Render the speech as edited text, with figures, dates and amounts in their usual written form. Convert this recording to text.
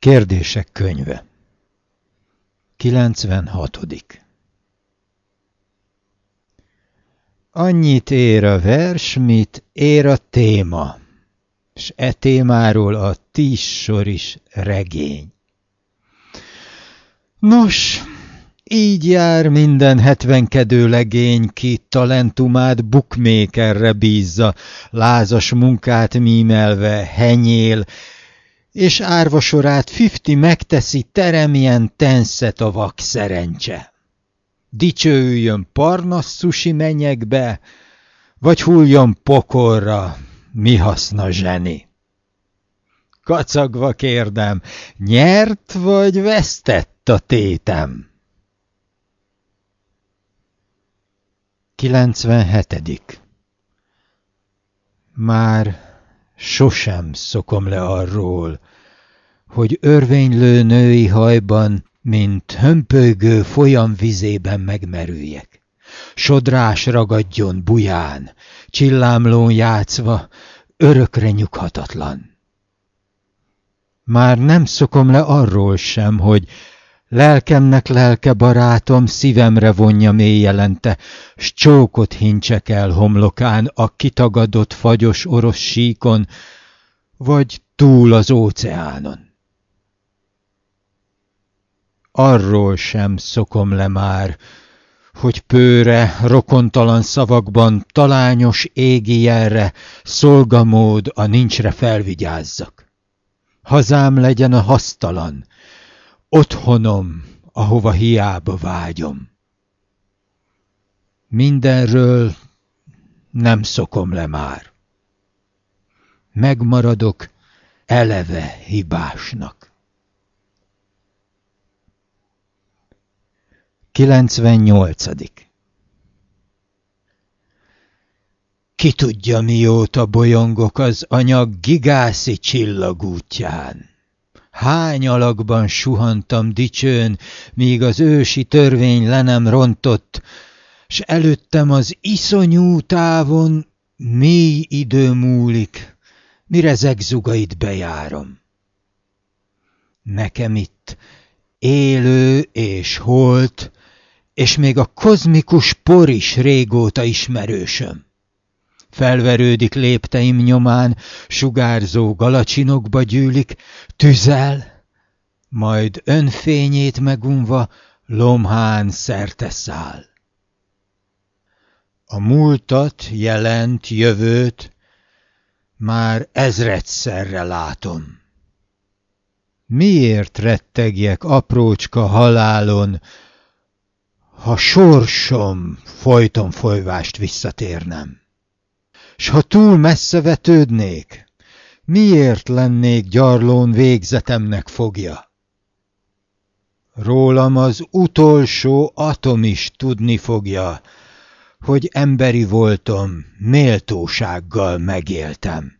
Kérdések könyve 96. Annyit ér a vers, mit ér a téma, s e témáról a 10 sor is regény. Nos, így jár minden 70-kedő legény, ki talentumát bookmakerre bízza, lázas munkát mímelve henyél, és árvasorát 50 megteszi, teremjen tenszet a vak szerencse. Dicsőüljön Parnasszusi mennyekbe, vagy hulljon pokolra, mi haszna zseni. Kacagva kérdem, nyert vagy vesztett a tétem? 97. Már sosem szokom le arról, hogy örvénylő női hajban, mint hömpölygő folyam vizében megmerüljek. Sodrás ragadjon buján, csillámlón játszva, örökre nyughatatlan. Már nem szokom le arról sem, hogy lelkemnek lelke barátom szívemre vonja mélyjelente, s csókot hincsek el homlokán a kitagadott fagyos orosz síkon, vagy túl az óceánon. Arról sem szokom le már, hogy pőre, rokontalan szavakban, talányos égi jelre, szolgamód a nincsre felvigyázzak. Hazám legyen a hasztalan, otthonom, ahova hiába vágyom. Mindenről nem szokom le már. Megmaradok eleve hibásnak. 98. Ki tudja, mióta bolyongok az anyag gigászi csillagútján. Hány alakban suhantam dicsőn, míg az ősi törvény le nem rontott, s előttem az iszonyú távon mély idő múlik, mire zegzugait bejárom. Nekem itt élő és holt, és még a kozmikus por is régóta ismerősöm. Felverődik lépteim nyomán, sugárzó galacsinokba gyűlik, tüzel, majd önfényét megunva lomhán szerte száll. A múltat, jelent, jövőt már ezredszerre látom. Miért rettegjek aprócska halálon, ha sorsom folyton folyvást visszatérnem? S ha túl messze vetődnék, miért lennék gyarlón végzetemnek fogja? Rólam az utolsó atom is tudni fogja, hogy emberi voltom, méltósággal megéltem.